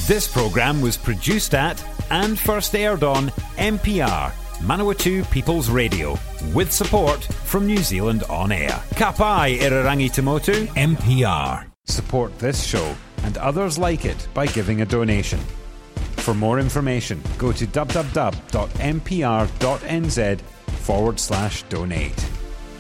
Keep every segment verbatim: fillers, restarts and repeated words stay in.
This programme was produced at and first aired on M P R, Manawatu People's Radio, with support from New Zealand On Air. Ka pai Irarangi Tamotu, M P R. Support this show and others like it by giving a donation. For more information, go to www.mpr.nz forward slash donate.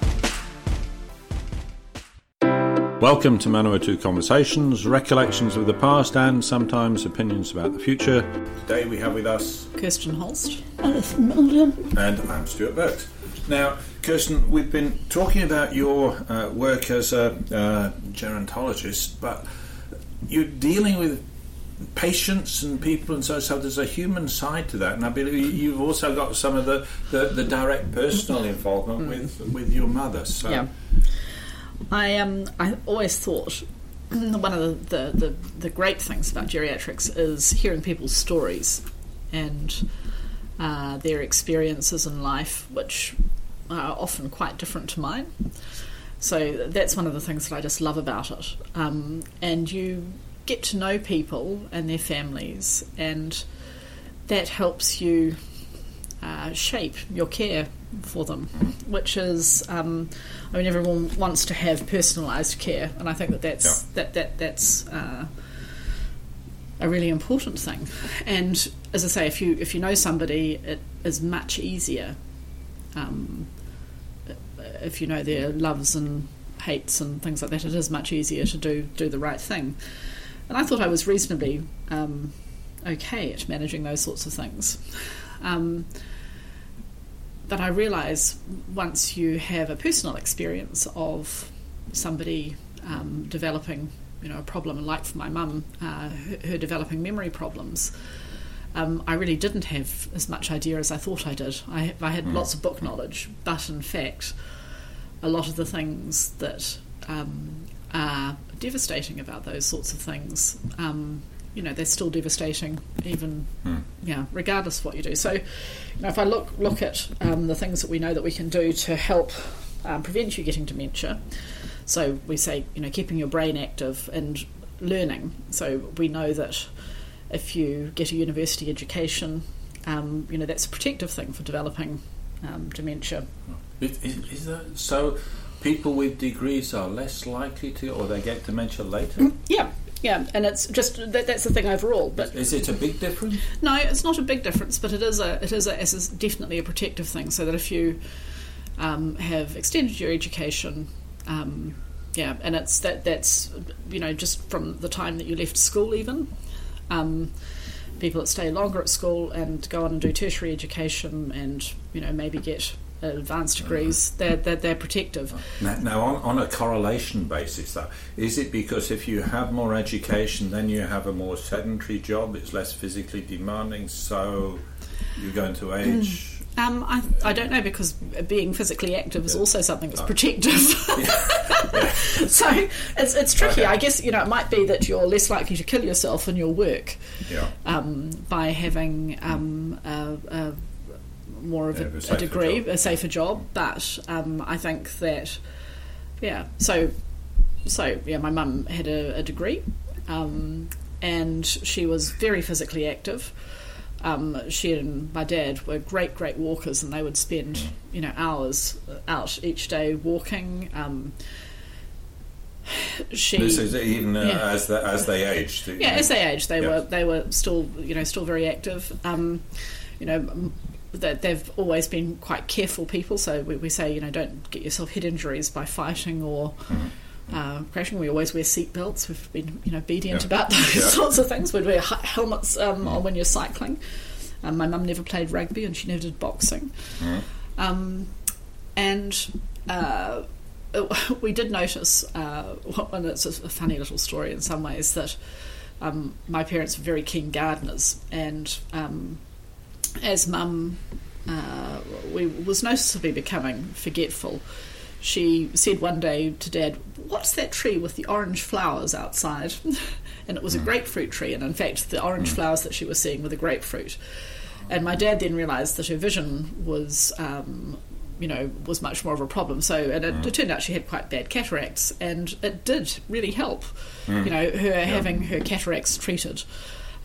Welcome to Manawatu Conversations, recollections of the past and sometimes opinions about the future. Today we have with us Kirsten Holst, Alison Milden, and I'm Stuart Burks. Now, Kirsten, we've been talking about your uh, work as a uh, gerontologist, but you're dealing with patients and people, and so so there's a human side to that, and I believe you've also got some of the, the, the direct personal involvement mm. with with your mother. So. Yeah. I um I always thought one of the, the, the, the great things about geriatrics is hearing people's stories and uh, their experiences in life, which are often quite different to mine. So that's one of the things that I just love about it. Um, and you get to know people and their families, and that helps you uh, shape your care for them, which is, um, I mean, everyone wants to have personalised care, and I think that that's yeah. that that that's uh, a really important thing. And as I say, if you if you know somebody, it is much easier. Um, if you know their loves and hates and things like that, it is much easier to do do the right thing. And I thought I was reasonably um, okay at managing those sorts of things. Um, But I realise once you have a personal experience of somebody um, developing, you know, a problem, and like for my mum, uh, her, her developing memory problems, um, I really didn't have as much idea as I thought I did. I, I had mm. lots of book knowledge, but in fact, a lot of the things that um, are devastating about those sorts of things, um, you know, they're still devastating, even, mm. yeah, regardless of what you do. So, you know, if I look look at um, the things that we know that we can do to help um, prevent you getting dementia, so we say, you know, keeping your brain active and learning. So we know that if you get a university education, um, you know, that's a protective thing for developing um, dementia. Is, is that so? People with degrees are less likely to, or they get dementia later? Yeah. Yeah, and it's just that, that's the thing overall. But is it a big difference? No, it's not a big difference, but it is a it is a, it is definitely a protective thing. So that if you um, have extended your education, um, yeah, and it's that that's you know just from the time that you left school, even um, people that stay longer at school and go on and do tertiary education, and you know maybe get advanced degrees, they're, they're, they're protective. Now, now on, on a correlation basis, though, is it because if you have more education, then you have a more sedentary job, it's less physically demanding, so you're going to age? Mm. Um, I, I don't know, because being physically active is yeah. also something that's oh. protective. yeah. Yeah. So it's it's tricky. Okay. I guess, you know, it might be that you're less likely to kill yourself in your work yeah. um, by having um, a, a more of a, a, a degree, job. a safer job, but um, I think that, yeah, so, so yeah, my mum had a, a degree, um, and she was very physically active. Um, she and my dad were great, great walkers, and they would spend, you know, hours out each day walking. Um, she, this is even uh, yeah. as the, as they aged. Yeah, as they aged, they yeah. were they were still, you know, still very active. Um, you know. That they've always been quite careful people, so we, we say, you know, don't get yourself head injuries by fighting or mm-hmm. uh, crashing. We always wear seat belts. We've been, you know, obedient yeah. about those yeah. sorts of things. We'd wear helmets um, mm-hmm. when you're cycling. Um, my mum never played rugby, and she never did boxing. Mm-hmm. Um, and uh, we did notice, uh, and it's a funny little story in some ways, that um, my parents were very keen gardeners, and um, as mum uh, we was noticeably becoming forgetful, she said one day to Dad, "What's that tree with the orange flowers outside?" And it was a grapefruit tree, and in fact the orange flowers that she was seeing were the grapefruit. And my dad then realised that her vision was um, you know, was much more of a problem. So, and it, it turned out she had quite bad cataracts, and it did really help, mm. you know, her yeah. having her cataracts treated.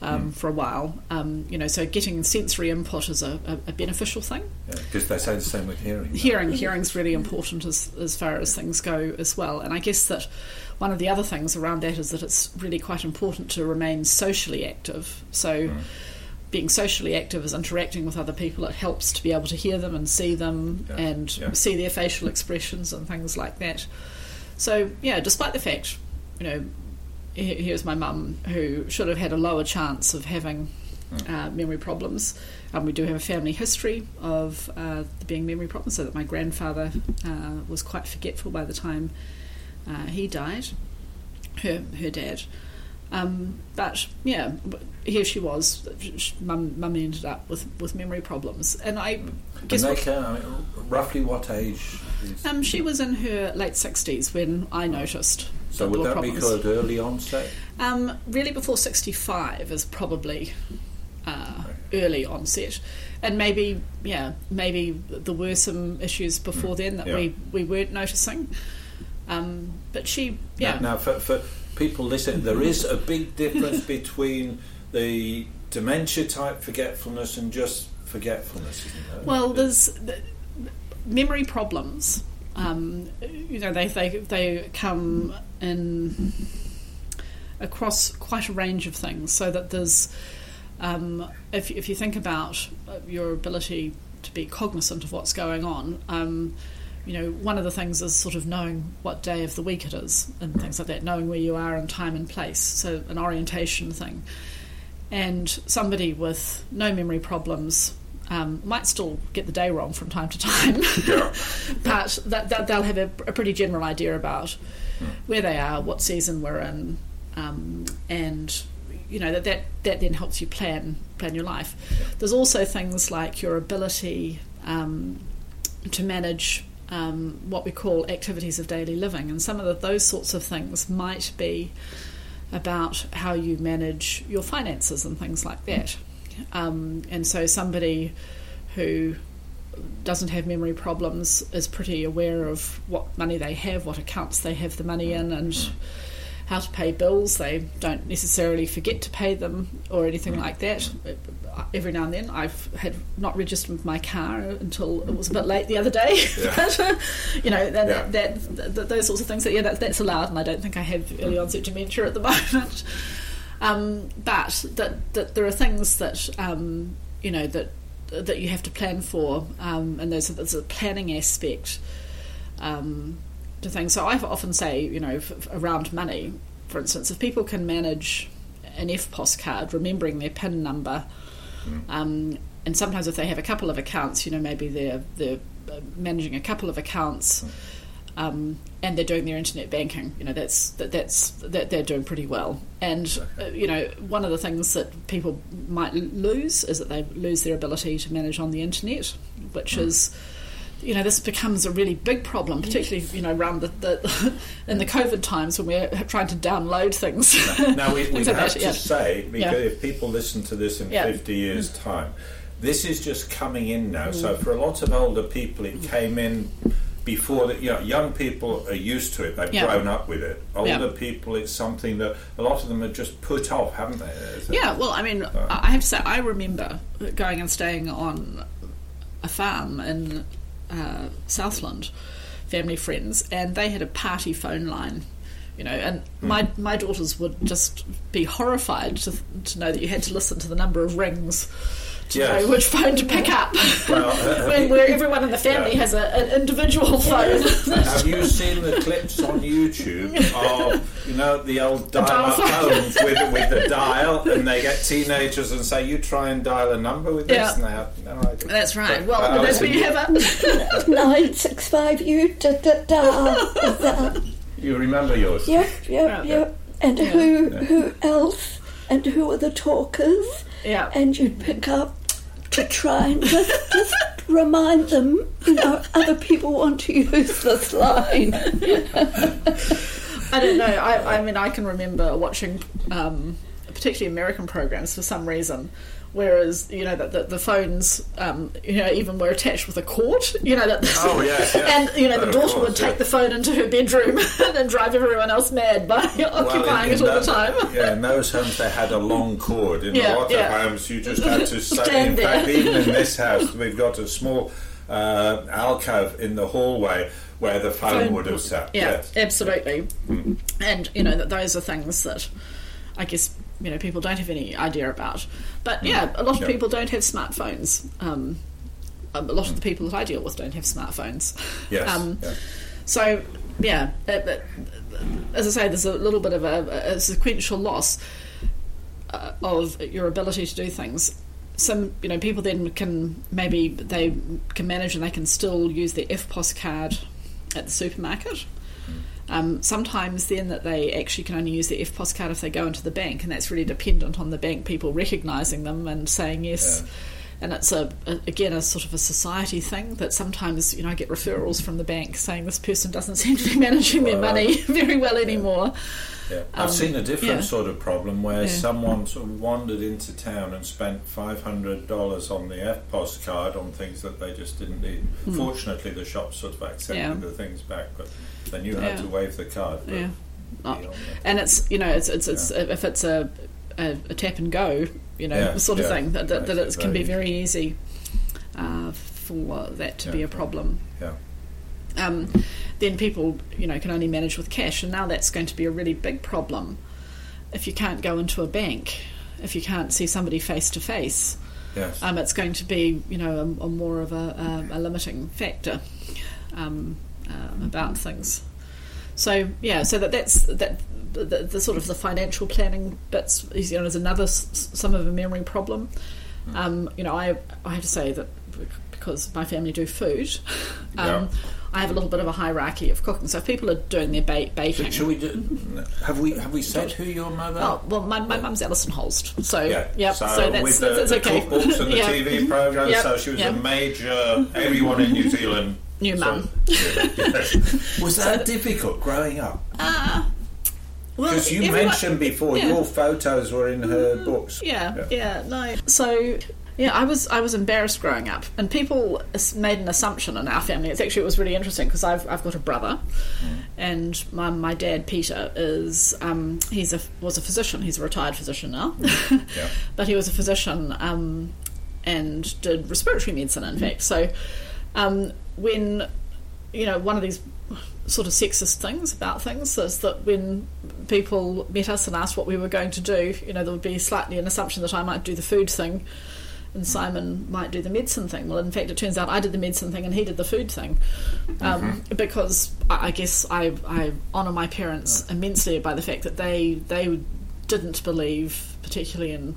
um, mm. for a while. Um, you know, so getting sensory input is a, a, a beneficial thing. Because yeah, they say the same with hearing. Hearing, hearing's really important as as far as things go as well. And I guess that one of the other things around that is that it's really quite important to remain socially active. So. Mm. Being socially active is interacting with other people. It helps to be able to hear them and see them yeah, and yeah. see their facial expressions and things like that. So, yeah, despite the fact, you know, here's my mum who should have had a lower chance of having uh, memory problems. Um, we do have a family history of uh, being memory problems, so that my grandfather uh, was quite forgetful by the time uh, he died, her, her dad. Um, but yeah, here she was. Mum, mum ended up with, with memory problems, and I guess and they can, I mean, roughly what age? Is um, she was in her late sixties when I noticed. So would that problems. be called early onset? Um, really, before sixty-five is probably uh, early onset, and maybe yeah, maybe there were some issues before then that yeah. we, we weren't noticing. Um, but she yeah. Now, now for, for people listening, there is a big difference between the dementia type forgetfulness and just forgetfulness, isn't there? Well, there's the, memory problems. Um, you know, they, they they come in across quite a range of things. So that there's, um, if if you think about your ability to be cognizant of what's going on. Um, You know, one of the things is sort of knowing what day of the week it is and things like that, knowing where you are in time and place, so an orientation thing. And somebody with no memory problems um, might still get the day wrong from time to time, yeah. but that, that they'll have a, a pretty general idea about where they are, what season we're in, um, and you know that, that that then helps you plan plan your life. There's also things like your ability um, to manage Um, what we call activities of daily living, and some of the, those sorts of things might be about how you manage your finances and things like that. Um, and so somebody who doesn't have memory problems is pretty aware of what money they have, what accounts they have the money in, and how to pay bills. They don't necessarily forget to pay them or anything like that. Every now and then I've had not registered my car until it was a bit late the other day. Yeah. but, uh, you know, that, yeah. that, that, that, those sorts of things, that, yeah, that, that's allowed, and I don't think I have early onset dementia at the moment. Um, but that, that there are things that, um, you know, that that you have to plan for, um, and there's a, there's a planning aspect um, to things. So I often say, you know, f- f- around money, for instance, if people can manage an F P O S card, remembering their PIN number, mm. um, and sometimes if they have a couple of accounts, you know, maybe they're they're managing a couple of accounts, mm. um, and they're doing their internet banking. You know, that's that, that's that they're doing pretty well. And uh, you know, one of the things that people might lose is that they lose their ability to manage on the internet, which mm. is. You know, this becomes a really big problem, particularly, you know, around the, the in the COVID times when we're trying to download things. Now, we, we have that, to yeah. say, because yeah. if people listen to this in yeah. fifty years' time, this is just coming in now. Mm. So for a lot of older people, it came in before that. You know, young people are used to it; they've yeah. grown up with it. Older yeah. people, it's something that a lot of them have just put off, haven't they? Yeah. Well, I mean, uh, I have to say, I remember going and staying on a farm in Uh, Southland, family friends, and they had a party phone line, you know, and mm. my my daughters would just be horrified to to know that you had to listen to the number of rings to yes. know which phone to pick up. Well, uh, when where everyone in the family yeah. has a, an individual phone. Have you seen the clips on YouTube of, you know, the old dial-up phones with with the dial, and they get teenagers and say, "You try and dial a number with yeah. this now." No, I don't. That's right. But, well, uh, that's where you have it. Nine six five. You da da da. You remember yours? Yep, yep, yep. And yeah. who Yeah. who else? And who are the talkers? Yeah. And you'd pick up to try and just, just remind them, you know, other people want to use this line. I don't know. I, I mean, I can remember watching um, particularly American programs for some reason. Whereas, you know, the, the, the phones, um, you know, even were attached with a cord, you know. That, oh, yeah, yeah. And, you know, the Of daughter course, would take yeah. the phone into her bedroom and drive everyone else mad by occupying in, in it all that, the time. Yeah, in those homes they had a long cord. In Yeah, a lot of yeah. homes you just had to stand. Stand In there. fact, even in this house, we've got a small uh, alcove in the hallway where the phone, Phone would have sat. Yeah, Yes. absolutely. Mm. And, you know, that those are things that I guess, you know, people don't have any idea about. But, yeah, a lot of Yeah. people don't have smartphones. Um, a lot of the people that I deal with don't have smartphones. Yes. Um, yeah. So, yeah, it, it, as I say, there's a little bit of a, a sequential loss uh, of your ability to do things. Some, you know, people then can maybe they can manage and they can still use their F P O S card at the supermarket. Um, sometimes then that they actually can only use their F P O S card if they go into the bank, and that's really dependent on the bank people recognising them and saying yes. Yeah. And it's a, a again a sort of a society thing that sometimes, you know, I get referrals from the bank saying this person doesn't seem to be managing their Well, money very well anymore. Yeah. I've Um, seen a different yeah. sort of problem where Yeah. someone sort of wandered into town and spent five hundred dollars on the F P O S card on things that they just didn't need. Fortunately, the shop sort of accepted Hmm. Yeah. the things back, but then you had Yeah. to waive the card. But Yeah. Not- beyond that- And it's, you know, it's it's, it's if it's a, a a tap and go, you know, Yeah, sort of yeah. thing that that, that Makes it it can be very very easy uh, for that to Yeah. be a problem. Yeah. Um, then people, you know, can only manage with cash, and now that's going to be a really big problem if you can't go into a bank, if you can't see somebody face to face. Yes. Um, it's going to be, you know, a, a more of a, a, a limiting factor um, um, about things. So yeah, so that that's that the, the sort of the financial planning bits, you know, is another s- some of a memory problem. Um, you know, I I have to say that because my family do food, um, Yeah. I have a little bit of a hierarchy of cooking. So if people are doing their ba- baking, Should we do? Have we have we said who your mother? oh well, my my mum's Alison Holst. So Yeah. yep, So, so that's with the, that's, that's the okay. cookbooks and the Yeah. T V programs, Yep, so she was yep. a major. Everyone in New Zealand. New so- mum. Yes. Was that difficult growing up? Uh, well, Because you everyone- mentioned before yeah. your photos were in her books. Yeah, yeah, no. So, yeah, I was I was embarrassed growing up, and people as- made an assumption in our family. It's actually it was really interesting because I've I've got a brother, and my my dad Peter is um, he's a was a physician. He's a retired physician now, Yeah. but he was a physician um, and did respiratory medicine. In fact, so um, when you know one of these sort of sexist things about things is that when people met us and asked what we were going to do, you know, there would be slightly an assumption that I might do the food thing and Simon might do the medicine thing. Well, in fact, it turns out I did the medicine thing and he did the food thing. Um, Mm-hmm. because I, I guess I, I honour my parents immensely by the fact that they they didn't believe particularly in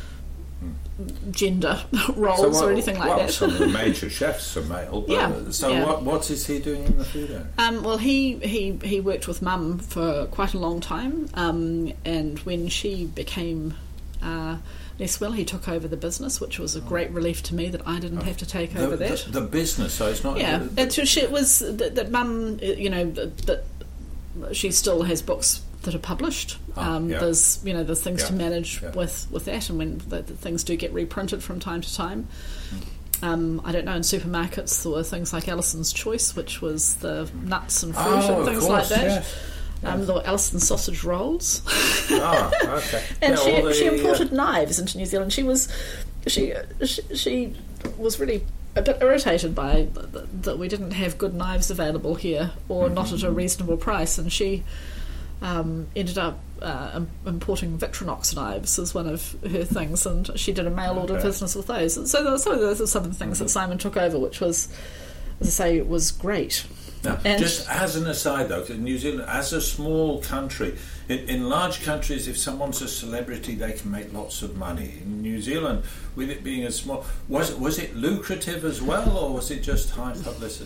gender roles So what- or anything like well, that. some of the major chefs are male. But, Yeah, So yeah. what what is he doing in the food area? Um, well, he, he, he worked with Mum for quite a long time, um, and when she became uh, less well, he took over the business, which was a great relief to me that I didn't have to take The, over that. the, the business, so it's not. Yeah, the- it, was- it was that, that Mum, uh, you know, that, that she still has books that are published. Ah, um, yeah. There's, you know, there's things Yeah, to manage yeah. with, with that, and when the, the things do get reprinted from time to time. Um, I don't know, in supermarkets there were things like Alison's Choice, which was the nuts and fruit Oh, and of things course, like that. yes. Um, there were Alison's sausage rolls. Ah, okay. And Yeah, she, all the, she imported uh, knives into New Zealand. She was she she, she was really a bit irritated by th- th- that we didn't have good knives available here, or not at a reasonable price, and she um, ended up uh, im- importing Victronox knives as one of her things, and she did a mail order Okay. business with those. And so those, so those are some of the things that Simon took over, which was, as I say, was great. Now, And- just as an aside, though, 'cause New Zealand, as a small country, in, in large countries, if someone's a celebrity, they can make lots of money. In New Zealand, with it being a small, was it was it lucrative as well, or was it just high publicity?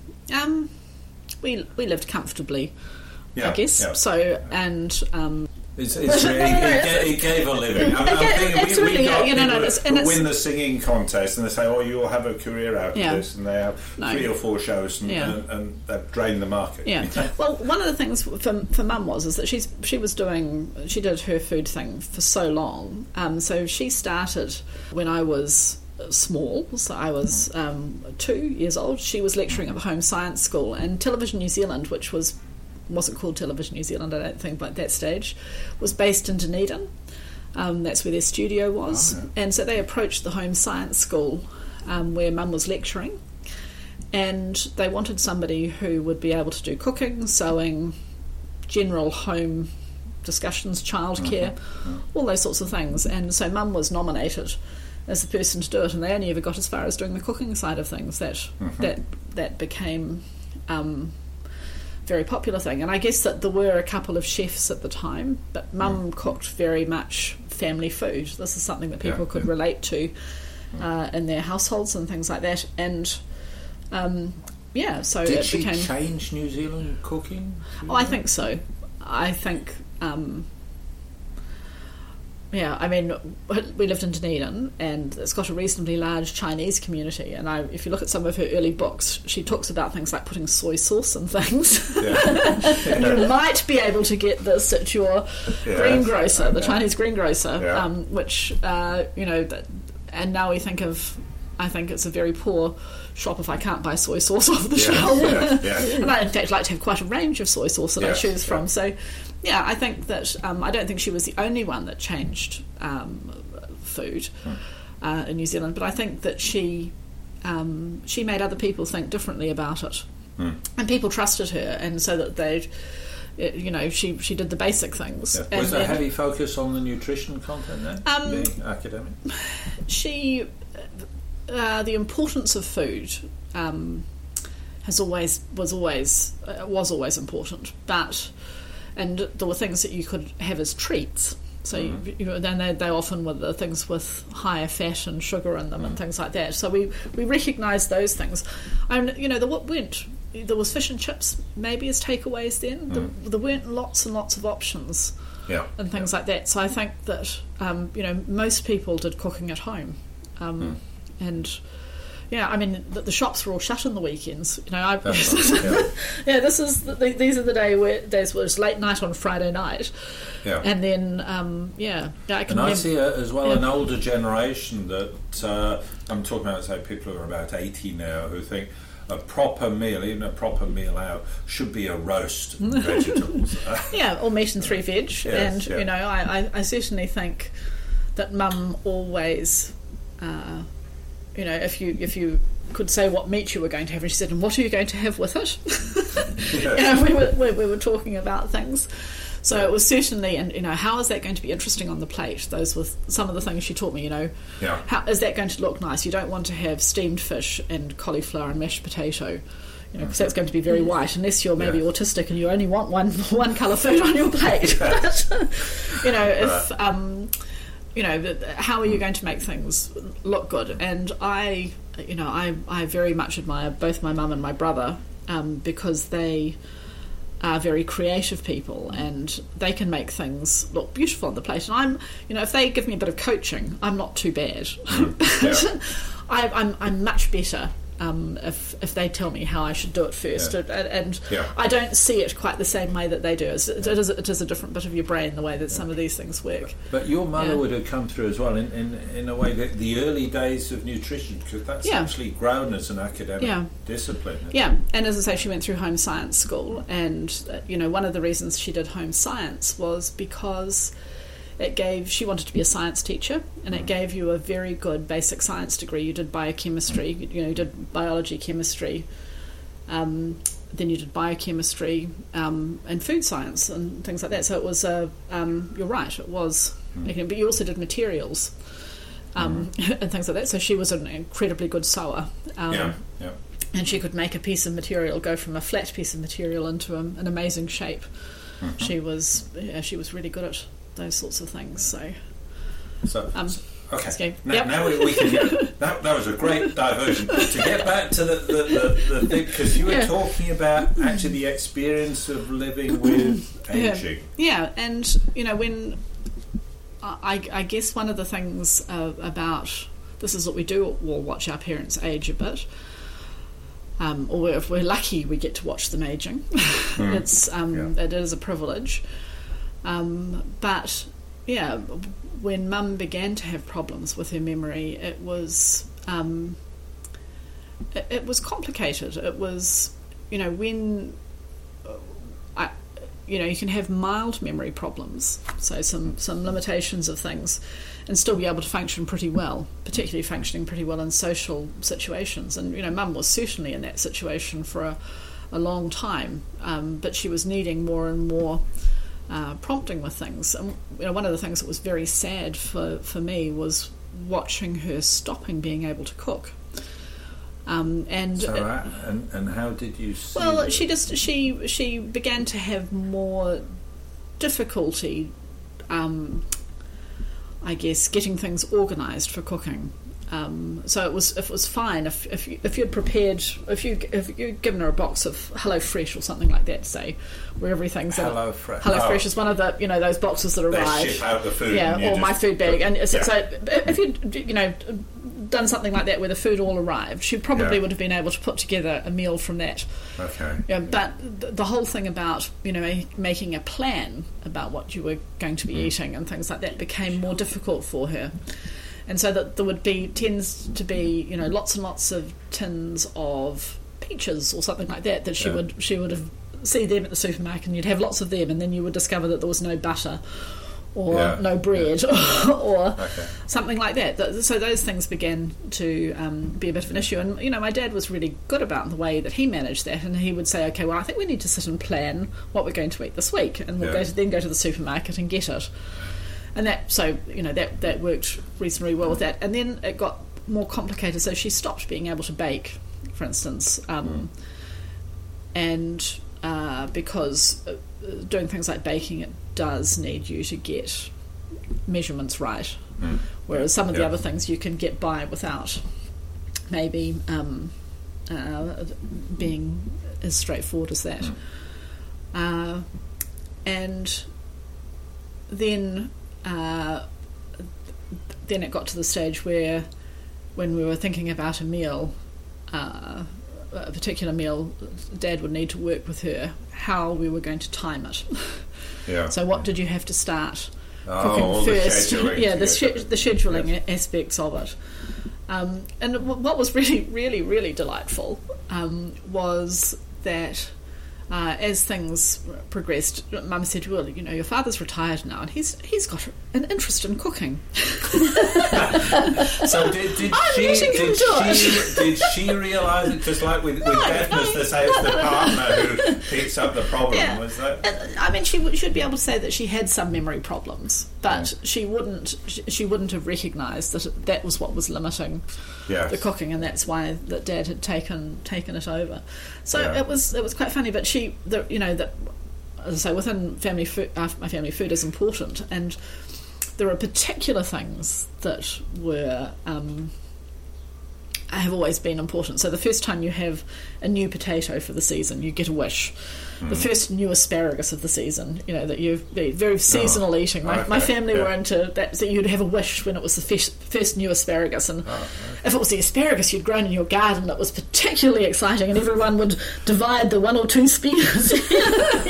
Um, we we lived comfortably, Yeah, I guess. yeah. So, and um, It's, it's really, it, gave, it gave a living. I'm, I'm thinking we, Absolutely, we got yeah, you know, people no, it's- who and it's- win the singing contest and they say, oh, you'll have a career out Yeah. of this, and they have No. three or four shows and, Yeah. and, and they've drained the market. Yeah. Well, one of the things for for Mum was is that she's she was doing she did her food thing for so long. Um, so she started when I was small. So I was um, two years old. She was lecturing at the Home Science School, and Television New Zealand, which was wasn't called Television New Zealand, I don't think, by that stage, was based in Dunedin. Um, that's where their studio was, Oh, yeah. and so they approached the Home Science School um, where Mum was lecturing. And they wanted somebody who would be able to do cooking, sewing, general home discussions, childcare, Mm-hmm. all those sorts of things. And so Mum was nominated as the person to do it, and they only ever got as far as doing the cooking side of things. That Mm-hmm. that that became um, very popular thing. And I guess that there were a couple of chefs at the time, but Mum cooked very much family food. This is something that people Yeah, could yeah. relate to uh, in their households and things like that. And um, yeah, so Did it she became. change New Zealand cooking? Oh, I think so. I think, um, yeah, I mean, we lived in Dunedin, and it's got a reasonably large Chinese community. And I, if you look at some of her early books, she talks about things like putting soy sauce and things. Yeah. You might be able to get this at your Yeah. greengrocer, the Yeah. Chinese greengrocer, Yeah. um, which uh, you know. That, and now we think of, I think it's a very poor shop if I can't buy soy sauce off the Yeah, shelf. yeah, yeah. And I, in fact, like to have quite a range of soy sauce that I Yes, choose from. yeah. So, yeah, I think that um, I don't think she was the only one that changed um, food uh, in New Zealand, but I think that she um, she made other people think differently about it, Hmm. and people trusted her, and so that they, you know, she she did the basic things. Yeah. And Was there a then heavy focus on the nutrition content then, Um, being academic? she uh, the importance of food um, has always was always uh, was always important, but and there were things that you could have as treats. So you, you know, then they, they often were the things with higher fat and sugar in them and things like that. So we we recognised those things. And you know, there weren't there was fish and chips maybe as takeaways then. There, there weren't lots and lots of options Yeah. and things like that. So I think that um, you know, most people did cooking at home, um, and yeah, I mean the, the shops were all shut on the weekends. You know, I, That's right, yeah. yeah, this is the, these are the day where days where it's late night on Friday night, Yeah. and then um, yeah, yeah, I can And I remem- see uh, as well Yeah. an older generation that uh, I'm talking about, say, people who are about eighty now who think a proper meal, even a proper meal out, should be a roast and vegetables. Uh, Yeah, or meat and three veg. Yes, and, yeah. you know, I, I, I certainly think that Mum always, uh, you know, if you if you could say what meat you were going to have, and she said, and what are you going to have with it? Yeah. You know, we were, we, we were talking about things. So it was certainly, and you know, how is that going to be interesting on the plate? Those were some of the things she taught me, you know. Yeah. How is that going to look nice? You don't want to have steamed fish and cauliflower and mashed potato, you know, because that's going to be very white, unless you're maybe Yeah. autistic and you only want one one colour food on your plate. But, you know, if Right. um, you know, th- how are you going to make things look good? And I, you know, I I very much admire both my mum and my brother um, because they are very creative people and they can make things look beautiful on the plate. And I'm, you know, if they give me a bit of coaching, I'm not too bad. But Yeah. I, I'm I'm much better um, if if they tell me how I should do it first. Yeah. And, and Yeah. I don't see it quite the same way that they do. It's, it, is, it is a different bit of your brain, the way that some of these things work. But your mother Yeah. would have come through as well in, in, in a way that the early days of nutrition, because that's Yeah. actually grown as an academic Yeah. discipline. Yeah, and as I say, she went through home science school, and uh, you know, one of the reasons she did home science was because it gave she wanted to be a science teacher, and it gave you a very good basic science degree. You did biochemistry, you, you know, you did biology, chemistry, um, then you did biochemistry um, and food science and things like that. So it was a um, you're right, it was, but you also did materials. Um, and things like that. So she was an incredibly good sewer. Um, Yeah, yeah. and she could make a piece of material go from a flat piece of material into a, an amazing shape. She was, yeah, she was really good at those sorts of things. So, So, Um, Okay. Okay. Now, Yep. now we, we can. That, that was a great diversion. To get back to the the, the, the thing, because you were Yeah. talking about actually the experience of living with aging. Yeah, and you know when I, I guess one of the things uh, about this is what we do. We'll watch our parents age a bit, um, or if we're lucky, we get to watch them aging. Mm. It's um, Yeah. it is a privilege, um, but yeah, when Mum began to have problems with her memory, it was um, it, it was complicated. It was, you know, when I, you know, you can have mild memory problems, so some some limitations of things, and still be able to function pretty well, particularly functioning pretty well in social situations. And you know, Mum was certainly in that situation for a, a long time, um, but she was needing more and more uh, prompting with things. And you know, one of the things that was very sad for, for me was watching her stopping being able to cook. Um, and So, it- uh, and, and how did you see well, that? she just she she began to have more difficulty, um, I guess, getting things organised for cooking. Um, so it was it was fine if if you, if you'd prepared if you if you'd given her a box of Hello Fresh or something like that, say, where everything's in it. Hello Fresh. Hello Oh. Fresh is one of the you know those boxes that They arrive. ship out the food. Yeah, and you or just- my food bag, and it's, Yeah. so if you'd you know done something like that where the food all arrived, she probably Yeah. would have been able to put together a meal from that. Okay. Yeah, but th- the whole thing about you know ma- making a plan about what you were going to be Mm. eating and things like that became more difficult for her, and so that there would be tends to be you know lots and lots of tins of peaches or something like that that she Yeah. would she would have see them at the supermarket, and you'd have lots of them, and then you would discover that there was no butter or Yeah. no bread or Okay. something like that. Th- So those things began to um, be a bit of an issue. And, you know, my dad was really good about the way that he managed that. And he would say, okay, well, I think we need to sit and plan what we're going to eat this week. And we'll Yeah. go to, then go to the supermarket and get it. And that, so, you know, that, that worked reasonably well with that. And then it got more complicated. So she stopped being able to bake, for instance. Um, And uh, because uh, doing things like baking, it does need you to get measurements right. Mm. Whereas some of the Yeah. other things you can get by without maybe um, uh, being as straightforward as that. Mm. Uh, and then uh, then it got to the stage where when we were thinking about a meal, uh, a particular meal, Dad would need to work with her how we were going to time it. Yeah. So what did you have to start Oh, cooking all the first? scheduling yeah, to the, get sch- it. the scheduling Yes. aspects of it. Um, and w- what was really, really, really delightful um, was that uh, as things progressed, Mum said, "Well, you know, your father's retired now, and he's he's got an interest in cooking." So did, did I'm she letting him did do it. she did she realise it? Just like with, with deafness, they say it's the partner who picks up the problem. Yeah. Was that? And, I mean, she w- should be able to say that she had some memory problems, but she wouldn't. She, she wouldn't have recognised that it, that was what was limiting Yes. the cooking, and that's why that Dad had taken taken it over. So Yeah. it was it was quite funny. But she, the, you know, that as I say, within family food, uh, my family food is important, and there are particular things that were. Um, have always been important. So the first time you have a new potato for the season, you get a wish. The first new asparagus of the season, you know, that you've very seasonal eating. My, my okay, family yeah. were into that, so you'd have a wish when it was the first, first new asparagus, and Oh, if it was the asparagus you'd grown in your garden, it was particularly exciting, and everyone would divide the one or two spears so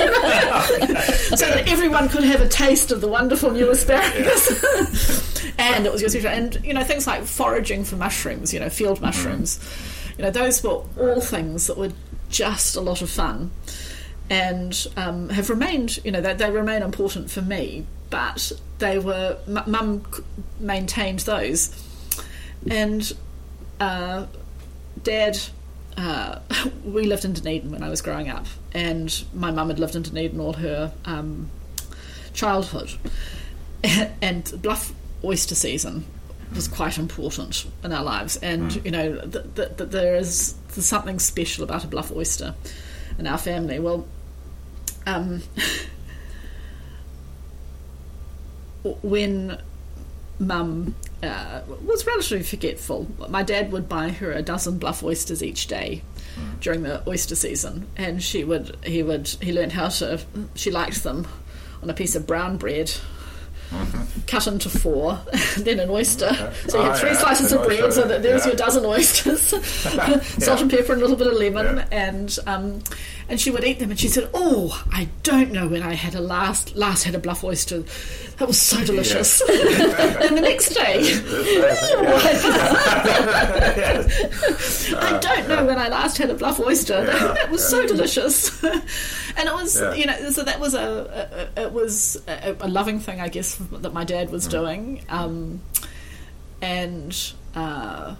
that everyone could have a taste of the wonderful new asparagus. And it was your special, and you know, things like foraging for mushrooms, you know, field mushrooms, you know, those were all things that were just a lot of fun, and um, have remained, you know, they, they remain important for me. But they were, m- Mum c- maintained those, and uh, Dad. Uh, we lived in Dunedin when I was growing up, and my mum had lived in Dunedin all her um, childhood, and Bluff oyster season was quite important in our lives, and you know th- th- th- there is there's something special about a Bluff oyster in our family. Well, um, when Mum uh, was relatively forgetful. My dad would buy her a dozen bluff oysters each day mm. during the oyster season, and she would he would he learned how to. She liked them on a piece of brown bread. Mm-hmm. Cut into four, then an oyster. Okay. So you had three oh, yeah. slices an of bread, oyster, so that there's yeah. your dozen oysters, salt yeah. and pepper and a little bit of lemon, yeah. and um, and she would eat them. And she said, "Oh, I don't know when I had a last last had a bluff oyster. That was so delicious." Yeah. And the next day, I don't know when I last had a bluff oyster. Yeah. That, that was yeah. so delicious, and it was yeah. you know so that was a, a it was a, a loving thing, I guess, that my dad was mm. doing, um, and uh,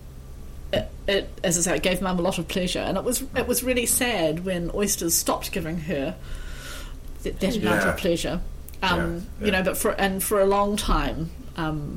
it, it, as I say, it gave Mum a lot of pleasure, and it was it was really sad when oysters stopped giving her that, that amount yeah. of pleasure, um, yeah. Yeah. you know. But for and for a long time, um,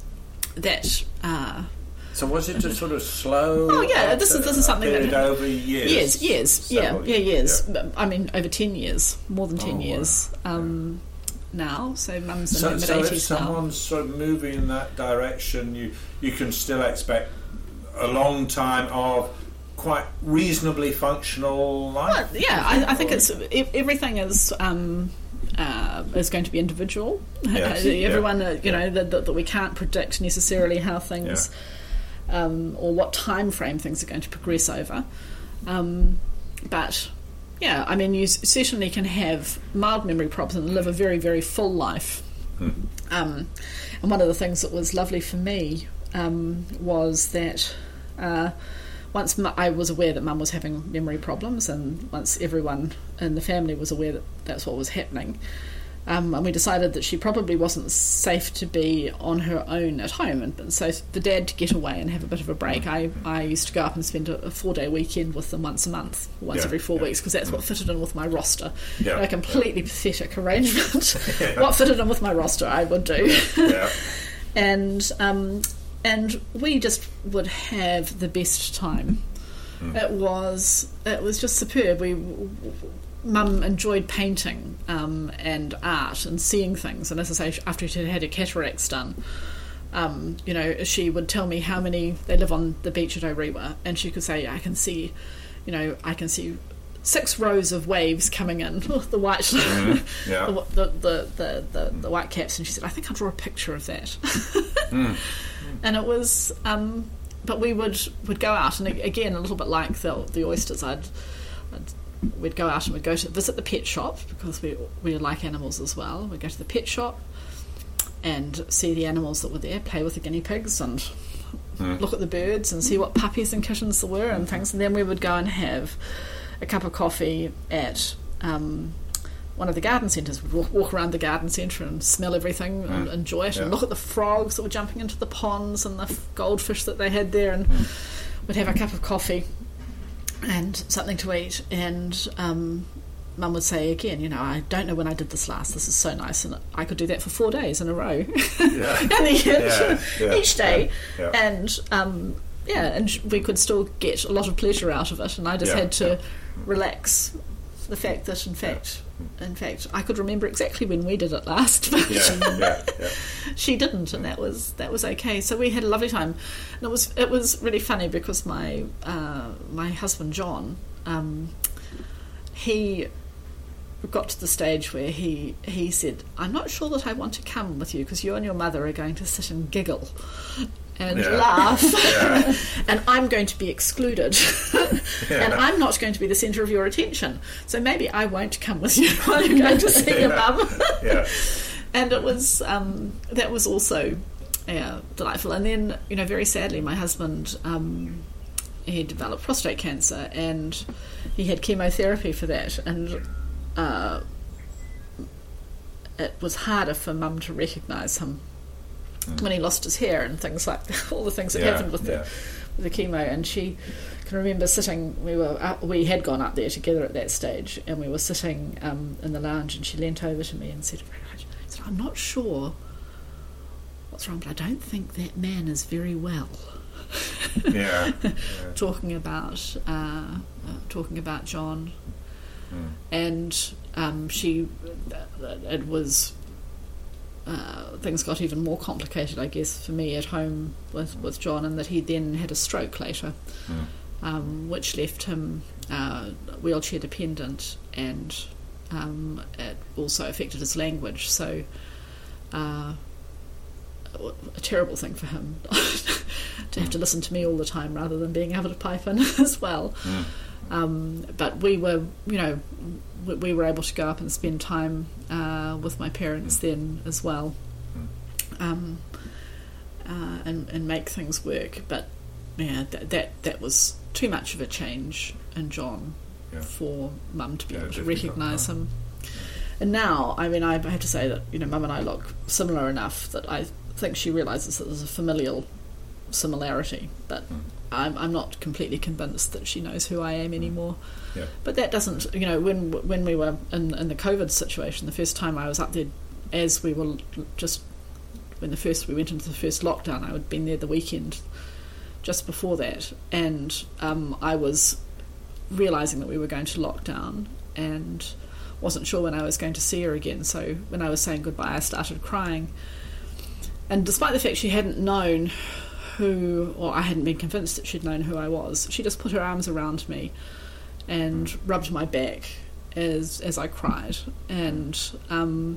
that. Uh, So was it a sort of slow? Oh yeah, this is this is something that over years. Years, years, yeah, yeah, years. Yeah. I mean, over ten years, more than ten oh, years. Wow. Um, now, so Mum's in so, her mid so eighties if someone's now. sort of moving in that direction, you you can still expect a long time of quite reasonably functional life. Well, yeah, I, I think it's everything is. Um, Uh, is going to be individual. Yes. Everyone, yeah. uh, you know, that, that, that we can't predict necessarily how things, yeah. um, or what time frame things are going to progress over. Um, but yeah, I mean, you certainly can have mild memory problems and live a very, very full life. Hmm. Um, and one of the things that was lovely for me um, was that. Uh, Once I was aware that Mum was having memory problems, and once everyone in the family was aware that that's what was happening, um, and we decided that she probably wasn't safe to be on her own at home, and, and so for Dad to get away and have a bit of a break, I, I used to go up and spend a, a four-day weekend with them once a month, once yeah, every four yeah. weeks, because that's what fitted in with my roster. Yeah, a completely yeah. pathetic arrangement. yeah. What fitted in with my roster, I would do. yeah. And... Um, And we just would have the best time. Mm. It was it was just superb. We Mum enjoyed painting um, and art and seeing things. And as I say, after she had her cataracts done, um, you know, she would tell me how many. They live on the beach at Orewa, and she could say, "I can see, you know, I can see." Six rows of waves coming in, the white, mm, yeah. the, the, the, the, the, the white caps, and she said, "I think I'll draw a picture of that." mm. And it was, um, but we would would go out, and again, a little bit like the the oysters, I'd, I'd we'd go out and we'd go to visit the pet shop because we we like animals as well. We'd go to the pet shop and see the animals that were there, play with the guinea pigs, and mm. look at the birds and see what puppies and kittens there were and things. And then we would go and have a cup of coffee at um, one of the garden centres. We'd walk, walk around the garden centre and smell everything and mm. enjoy it, yeah. and look at the frogs that were jumping into the ponds and the f- goldfish that they had there, and mm. we'd have a cup of coffee and something to eat, and um, Mum would say again, you know, "I don't know when I did this last, this is so nice," and I could do that for four days in a row. Yeah. in the end, yeah. Yeah. each day. Yeah. Yeah. And um, yeah, and we could still get a lot of pleasure out of it, and I just yeah. had to yeah. relax the fact that in fact in fact I could remember exactly when we did it last, but yeah, yeah, yeah. she didn't, and that was that was okay. So we had a lovely time, and it was it was really funny because my uh, my husband John, um, he got to the stage where he he said, "I'm not sure that I want to come with you because you and your mother are going to sit and giggle and yeah. laugh yeah. and I'm going to be excluded yeah. and I'm not going to be the centre of your attention, so maybe I won't come with you while you're going to see yeah. your mum." yeah. And it was um, that was also yeah, delightful. And then, you know, very sadly, my husband um, he developed prostate cancer, and he had chemotherapy for that, and uh, it was harder for Mum to recognise him mm. when he lost his hair and things like that, all the things that yeah, happened with, yeah. the, with the chemo. And she can remember sitting, we were up, we had gone up there together at that stage, and we were sitting um, in the lounge, and she leant over to me and said, said, "I'm not sure what's wrong, but I don't think that man is very well." yeah, yeah. Talking about uh, uh, talking about John. Mm. And um, she, it was uh, things got even more complicated, I guess, for me at home with, with John, and that he then had a stroke later, mm. um, which left him uh, wheelchair dependent, and um, it also affected his language. So uh, a terrible thing for him to have to listen to me all the time rather than being able to pipe in as well. Mm. Um, but we were, you know, we, we were able to go up and spend time uh, with my parents then as well, um, uh, and, and make things work. But yeah, that that, that was too much of a change in John yeah. for Mum to be yeah, able to recognise him. Yeah. And now, I mean, I have to say that, you know, Mum and I look similar enough that I think she realises that there's a familial similarity, but mm. I'm, I'm not completely convinced that she knows who I am anymore. Yeah. But that doesn't, you know, when when we were in, in the COVID situation, the first time I was up there, as we were just, when the first we went into the first lockdown, I had been there the weekend just before that, and um, I was realising that we were going to lockdown and wasn't sure when I was going to see her again. So when I was saying goodbye, I started crying. And despite the fact she hadn't known who, or I hadn't been convinced that she'd known who I was, she just put her arms around me and rubbed my back as as I cried. And um,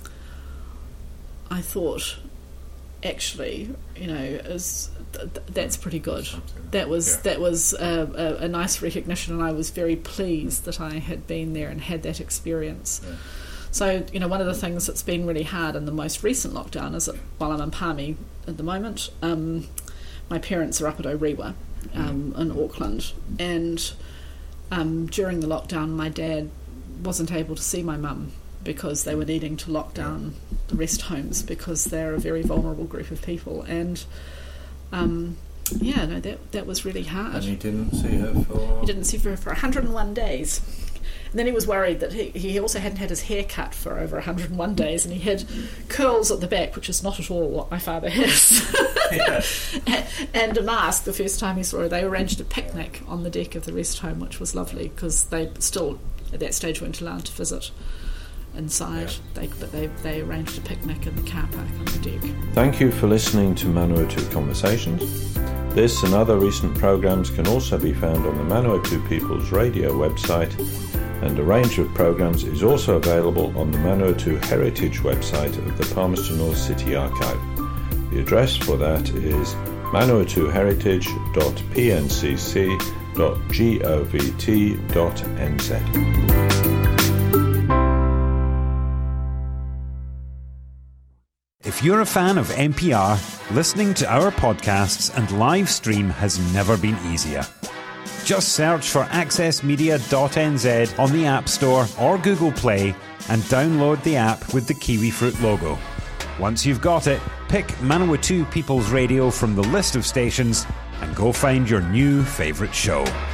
I thought, actually, you know, is th- th- that's pretty good. That was yeah. that was a, a, a nice recognition, and I was very pleased that I had been there and had that experience. Yeah. So, you know, one of the things that's been really hard in the most recent lockdown is that while I'm in Palmy at the moment, um, my parents are up at Orewa um, in Auckland, and um, during the lockdown my dad wasn't able to see my mum because they were needing to lock down the rest homes because they're a very vulnerable group of people. And um, yeah, no, that that was really hard. And he didn't see her for... He didn't see her for one hundred and one days. And then he was worried that he, he also hadn't had his hair cut for over one hundred and one days, and he had curls at the back, which is not at all what my father has. and, and a mask the first time he saw her. They arranged a picnic on the deck of the rest home, which was lovely, because they still, at that stage, weren't allowed to visit inside. Yeah. They, but they, they arranged a picnic in the car park on the deck. Thank you for listening to Manawatu Conversations. This and other recent programmes can also be found on the Manawatu People's Radio website, and a range of programmes is also available on the Manawatu Heritage website of the Palmerston North City Archive. The address for that is manawatu heritage dot p n c c dot govt dot n z. If you're a fan of N P R, listening to our podcasts and live stream has never been easier. Just search for access media dot n z on the App Store or Google Play and download the app with the kiwi fruit logo. Once you've got it, pick Manawatu People's Radio from the list of stations and go find your new favourite show.